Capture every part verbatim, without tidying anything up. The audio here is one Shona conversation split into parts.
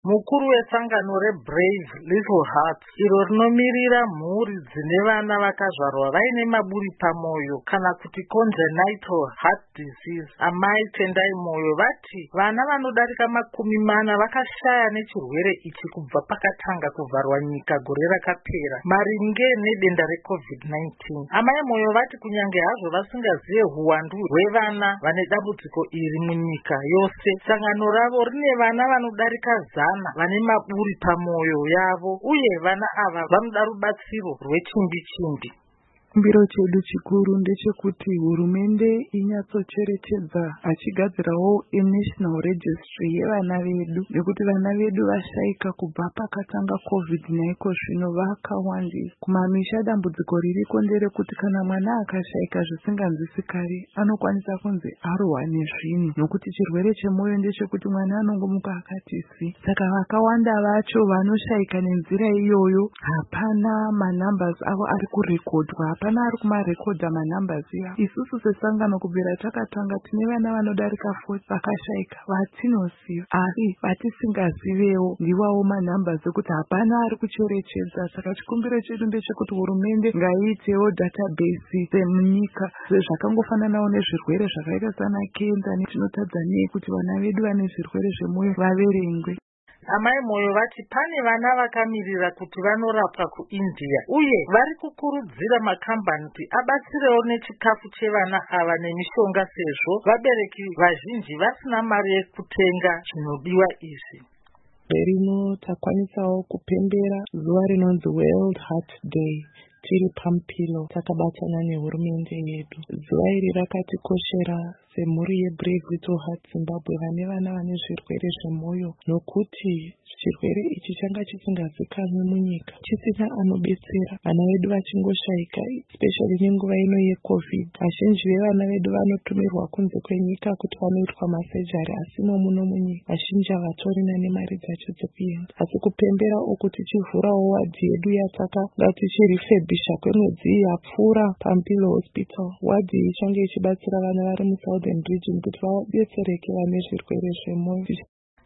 Mukuru wesangano reBrave Little Hearts iro rinomirira mhuri dzine vana vakazvarwa vaine maburi pamwoyo kana kuti congenital heart disease, amai tendai moyo, vati vana vanodarika makumi mana vakashaya nechirwere ichi kubva pakatanga kuvharwa nyika gore rakapera maringe nedenda recovid nineteen. Amai moyo vati kunyange hazvo vasingazive huwandu hwevana vane dambudziko iri munyika yose, sangano ravo rine vana vanodarika zana vane maburi pamwoyo yavo, uye vana ava vanoda rubatsiro rwechimbi chimbi. Chikumbiro chedu chikuru ndechekuti hurumende inyatsocherechedza achigadzirawo national registry yevana vedu, nekuti vana vedu vashaika kubva pakatanga covid naiko zvino vakawandisa kumamisha. Dambudziko ririko nderekuti kana mwana akashaika zvisinganzwisi kare anokwanisa kunzi arohwa nezvinhu, nokuti chirwere chemwoyo ndechekuti mwana anongomuka akati si. Saka vakawanda vacho vanoshaika nenzira iyoyo hapana manambers avo ari kurekodwa, hapana ari kumarekodha manambers aya. Isusu sesangano kubvira takatanga tine vana vanodarika forty vakashaika vatinosiva, ari vatisingazivewo ndiwawo manambers ekuti hapana ari kucherechedza. Saka chikumbiro chedu ndechekuti hurumende ngaiitewo database semunyika zvakangofananawo nezvirwere zvakaita sana kenza netinotadza nekuti vana vedu vane zvirwere zvemwoyo vaverengwe. Amai moyo vati pane vana vakamirira kuti vanorapwa kuIndia, uye vari kukurudzira makambani kuti abatsirewo nechikafu chevana ava nemishonga, sezvo vabereki vazhinji vasina mari yekutenga zvinodiwa izvi. Rino takwanisawo kupembera zuva rinonzi World Heart Day tiri pampilo takabatana nehurumende yedu. Zuva iri rakatikoshera semhuri yeBrave Little Hearts Zimbabwe vane vana vane zvirwere zvemwoyo, nokuti chirwere ichi changa chisingazikanwi munyika, chisina anobetsera, vana vedu vachingoshaika, especially nenguva ino yecovid. Vazhinji vevana vedu vanotumirwa kunze kwenyika kuti vanoitwa masejari, asimo muno munyika vazhinji havatorina nemari dzacho dzekuenda. Asi kupembera uku tichivhurawo wadhi yedu yatanga tichirifebhisha kwemwedzi yapfuura pampilo hospital. Wadhi iyi ichange ichibatsira vana vari musouthern region kuti vabetsereke vane zvirwere zvemwoyo.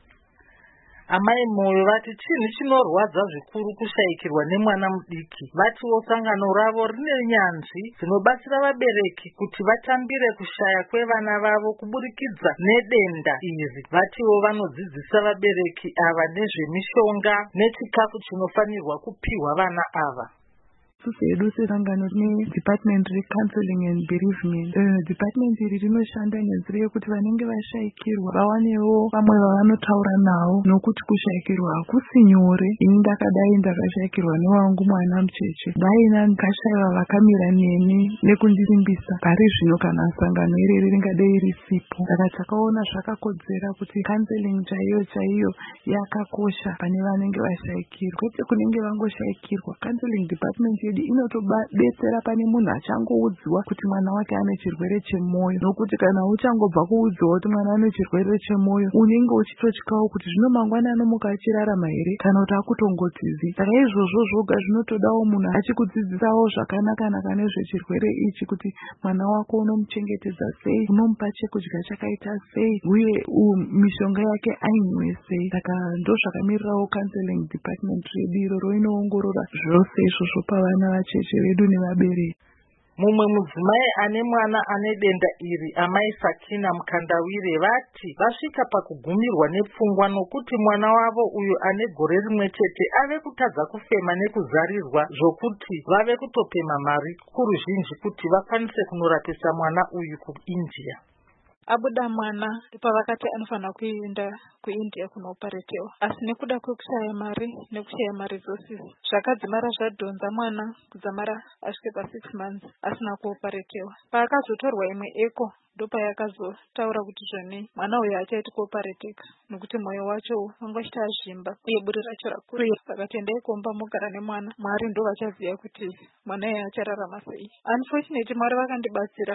Amai moyo vati chinhu chinorwadza zvikuru kushaikirwa nemwana mudiki. Vatiwo sangano ravo rine nyanzvi dzinobatsira vabereki kuti vatambire kushaya kwevana vavo kuburikidza nedenda iri. Vatiwo vanodzidzisa vabereki ava nezvemishonga nechikafu chinofanirwa kupiwa vana ava. Susedu sesangano ne department recounseling and bereavement. Uh, department iri rinoshanda nenzira yekuti vanenge vashaikirwa vawanewo vamwe vavanotaura navo, nokuti kushaikirwa hakusi nyore. Ini ndakadai ndakashaikirwa newangu mwana mucheche, daina ndikashaiwa vakamira neni nekundirimbisa. Pari zvino kana sangano iri ringadai risipo, saka takaona zvakakodzera kuti counseling chaiyo chaiyo yakakosha pane vanenge vashaikirwa, kwete kunenge vangoshaikirwa. Counseling department inotobetsera pane munhu achangoudziwa kuti mwana wake ane chirwere chemwoyo, nokuti kana uchangobva kuudziwa kuti mwana ane chirwere chemwoyo unenge uchitotyawo kuti zvino mangwana anomuka achirarama here kana kuti akutongotizi. Saka izvozvo zvoga zvinotodawo munhu achikudzidzisawo zvakanaka nezvechirwere ichi, kuti mwana wako unomuchengetedza sei, unomupa chekudya chakaita sei, uye mishonga yake ainwe sei. Saka ndozvakamirirawo counseling department redu iroro, inoongorora zvose izvozvo pavana vacheche vedu nevabereki. Mumwe mudzimai ane mwana ane denda iri, amai Sakina Mukandawire, vati vasvika pakugumirwa nepfungwa nokuti mwana wavo uyu ane gore rimwe chete ave kutadza kufema nekuzarirwa, zvokuti vave kutopema mari kuruzhinji kuti vakwanise kunorapisa mwana uyu kuIndia. Abuda mwana pavakati anofanira kuenda kuIndia kunoparetiwa, asi nekuda kwekushaya mari nekushaya mari dzose zvakadzimara zvadhonza mwana kudzamara asvike pa six months asina kuoparetiwa. Paakazotorwa imwe eko ndopayakazotaura kuti zvone mwana uyu achaiti kuoparetika nokuti mwoyo wacho wanga uchitazvimba uye buri racho rakuru. Saka tendai kuomba mugara nemwana, Mwari ndo vachaziva kuti mwana uyu achararama sei. Unfortunately Mwari vakandibatsira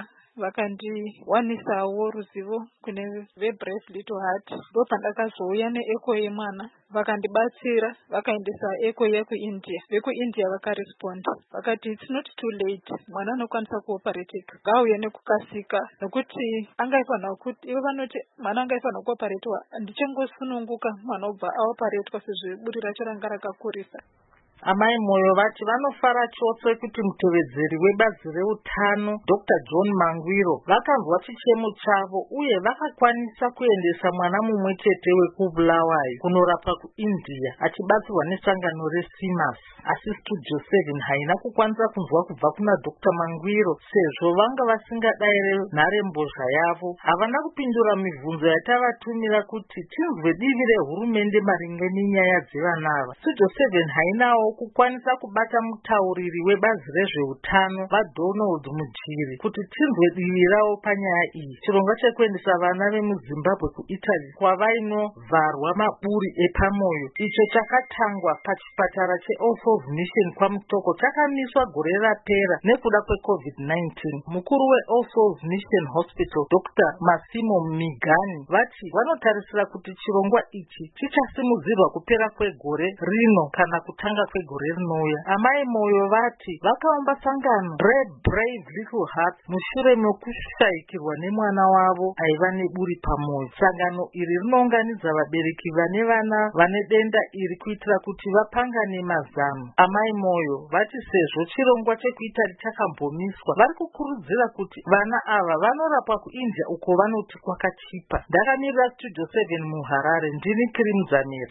vakandiwanisawo ruzivo kune veBrave Little Heart. Ndo pandakazouya neeko yemwana vakandibatsira vakaendesa eko yekuindia. Vekuindia vakaresponda vakati it's not too late, mwana anokwanisa kuoperatika, ngauye nekukasika, nokuti angaifanira kuti ivo vanoti mwana angaifanira kuoperatiwa, ndichangosununguka mwana obva aoperatwa sezvo buri racho ranga rakakurisa. Amai Moyo vati vanofara chose kuti mutevedzeri webazi reutano Doctor John Mangwiro vakanzwa chichemo chavo uye vakakwanisa kuendesa mwana mumwe chete wekubulawayo kunorapwa kuIndia achibatsirwa nesangano reSimas. Asi Studio seven haina kukwanisa kunzwa kubva kuna Doctor Mangwiro sezvo vanga vasingadaire nharembozha yavo. Havana kupindura mibvunzo yatavatumira kuti tinzwe divi rehurumende maringe nenyaya dzevana ava. Studio seven hainawo kukwanisa kubata mutauriri webazi rezveutano vaDonald Mujiri kuti tinzwe divi ravo panyaya iyi. Chirongwa chekuendesa vana vemuZimbabwe kuItaly kwavainovharwa maburi epamoyo icho chakatangwa pachipatara cheAll Souls Mission kwaMutoko chakamiswa gore rapera nekuda kweCovid nineteen. Mukuru weAll Souls Mission Hospital Doctor Masimo Migani vati vanotarisira kuti chirongwa ichi chichasimudzirwa kupera kwegore rino kana kutanga kwegore rinouya. Amai Moyo vati vakaumba sangano reBrave Little Hearts mushure mekushaikirwa nemwana wavo aiva neburi pamoyo. Sangano iri rinounganidza vabereki vane vana vane denda iri kuitira kuti vapangane mazano. Amai Moyo vati sezvo chirongwa chekuItaly chakambomiswa, vari kukurudzira kuti vana ava vanorapwa kuIndia uko vanoti kwakachipa. Ndakamirira Studio seven muHarare, ndini Kiri Muzamiri.